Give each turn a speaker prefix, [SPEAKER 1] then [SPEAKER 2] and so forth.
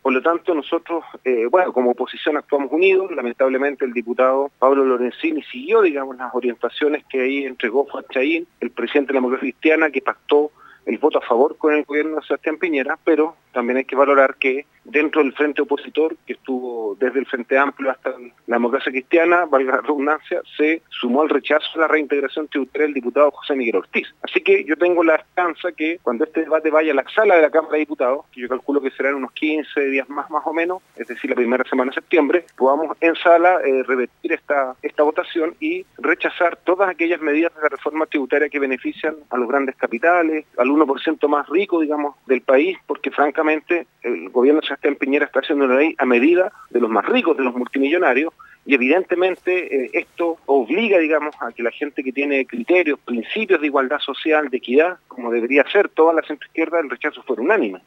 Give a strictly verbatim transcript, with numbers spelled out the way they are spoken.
[SPEAKER 1] Por lo tanto, nosotros, eh, bueno, como oposición actuamos unidos. Lamentablemente el diputado Pablo Lorenzini siguió, digamos, las orientaciones que ahí entregó Fuad Chahín, el presidente de la Democracia Cristiana, que pactó el voto a favor con el gobierno de Sebastián Piñera, pero también hay que valorar que dentro del frente opositor, que estuvo desde el Frente Amplio hasta la Democracia Cristiana, valga la redundancia, se sumó al rechazo a la reintegración tributaria del diputado José Miguel Ortiz. Así que yo tengo la esperanza que cuando este debate vaya a la sala de la Cámara de Diputados, que yo calculo que serán unos quince días más más o menos, es decir, la primera semana de septiembre, podamos en sala eh, revertir esta, esta votación y rechazar todas aquellas medidas de la reforma tributaria que benefician a los grandes capitales, al uno por ciento más rico, digamos, del país, porque francamente el gobierno de Sebastián Piñera está haciendo una ley a medida de los más ricos, de los multimillonarios, y evidentemente eh, esto obliga, digamos, a que la gente que tiene criterios, principios de igualdad social, de equidad, como debería ser toda la centroizquierda, el rechazo fuera unánime.